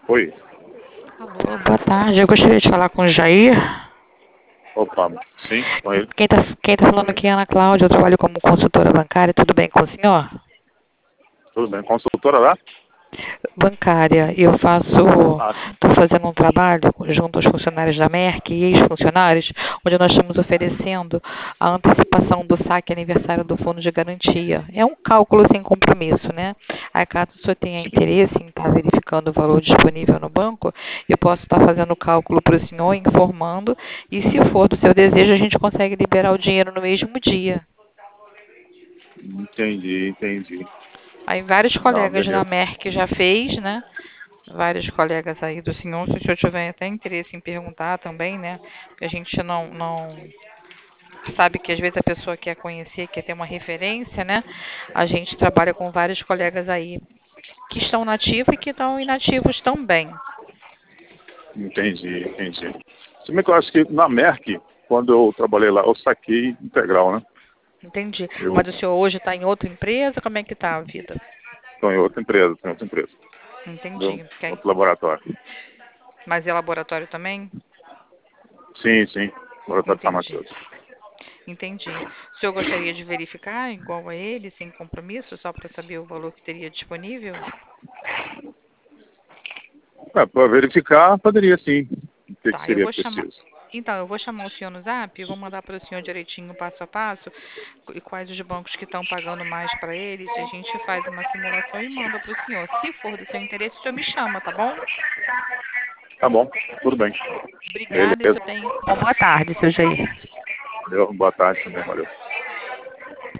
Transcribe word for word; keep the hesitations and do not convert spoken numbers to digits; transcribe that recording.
Oi. Alô, boa tarde. Eu gostaria de falar com o Jair. Opa, sim, com ele. Quem está quem tá falando aqui é a Ana Cláudia. Eu trabalho como consultora bancária. Tudo bem com o senhor? Tudo bem. Consultora lá? Bancária. Eu faço, Ah, sim. estou fazendo um trabalho junto aos funcionários da Merck e ex-funcionários, onde nós estamos oferecendo a antecipação do saque aniversário do fundo de garantia. É um cálculo sem compromisso, né? Aí, caso o senhor tenha interesse em estar verificando o valor disponível no banco, eu posso estar fazendo o cálculo para o senhor, informando, e se for do seu desejo, a gente consegue liberar o dinheiro no mesmo dia. Entendi, entendi. Aí vários Não, colegas da beleza. Merck já fez, né? Vários colegas aí do senhor, se o senhor tiver até interesse em perguntar também, né? Porque a gente não, não sabe que às vezes a pessoa quer conhecer, quer ter uma referência, né? A gente trabalha com vários colegas aí que estão nativos e que estão inativos também. Entendi, entendi. Se bem que eu acho que na Merck, quando eu trabalhei lá, eu saquei integral, né? Entendi. Eu Mas o senhor hoje está em outra empresa? Como é que está a vida? estou em outra empresa, estou em outra empresa. Entendeu? Entendi. Ok. Outro laboratório. Mas é laboratório também? Sim, sim. Laboratório Entendi. farmacêutico. Entendi. O senhor gostaria de verificar igual a ele, sem compromisso, só para saber o valor que teria disponível? É, para verificar, poderia sim. O que, que Tá, eu seria vou chamar. preciso? Então, eu vou chamar o senhor no Zap, eu vou mandar para o senhor direitinho, passo a passo, e quais os bancos que estão pagando mais para eles. A gente faz uma simulação e manda para o senhor. Se for do seu interesse, o senhor me chama, tá bom? Tá bom, tudo bem. Obrigada e o Beleza. senhor tenha uma boa tarde, seu Jair. Valeu, boa tarde também, valeu.